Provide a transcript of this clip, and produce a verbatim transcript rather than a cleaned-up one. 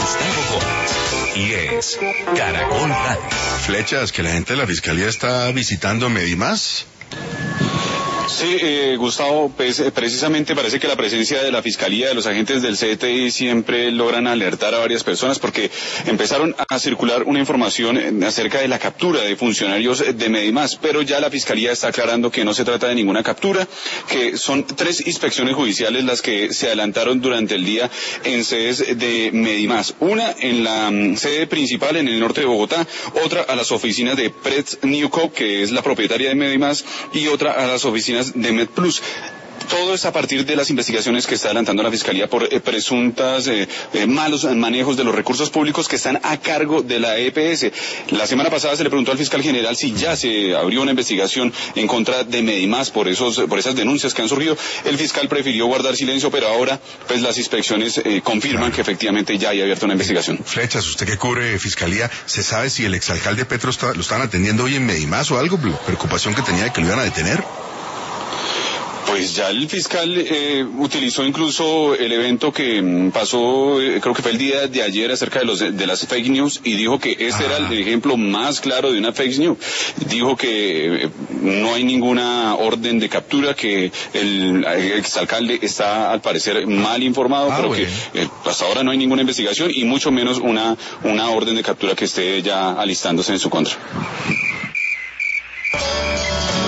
Gustavo Gómez. Y es Caracol Radio. Flechas, que la gente de la Fiscalía está visitando Medimás. Sí, eh, Gustavo, pues, eh, precisamente parece que la presencia de la Fiscalía, de los agentes del C T I siempre logran alertar a varias personas porque empezaron a circular una información acerca de la captura de funcionarios de Medimás, pero ya la Fiscalía está aclarando que no se trata de ninguna captura, que son tres inspecciones judiciales las que se adelantaron durante el día en sedes de Medimás. Una en la um, sede principal en el norte de Bogotá, otra a las oficinas de Pret Newco, que es la propietaria de Medimás, y otra a las oficinas de MedPlus. Todo es a partir de las investigaciones que está adelantando la Fiscalía por eh, presuntas eh, eh, malos manejos de los recursos públicos que están a cargo de la E P S. La semana pasada se le preguntó al fiscal general si ya se abrió una investigación en contra de Medimás por esos por esas denuncias que han surgido. El fiscal prefirió guardar silencio, pero ahora pues las inspecciones eh, confirman que efectivamente ya hay abierta una investigación. Flechas, usted que cubre Fiscalía, ¿se sabe si el exalcalde Petro está, lo están atendiendo hoy en Medimás o algo? Preocupación que tenía de que lo iban a detener. Pues ya el fiscal eh, utilizó incluso el evento que mm, pasó, eh, creo que fue el día de ayer, acerca de los de las fake news, y dijo que este ah. era el ejemplo más claro de una fake news. Dijo que eh, no hay ninguna orden de captura, que el, el exalcalde está al parecer mal informado, ah, pero bueno. que eh, hasta ahora no hay ninguna investigación y mucho menos una, una orden de captura que esté ya alistándose en su contra.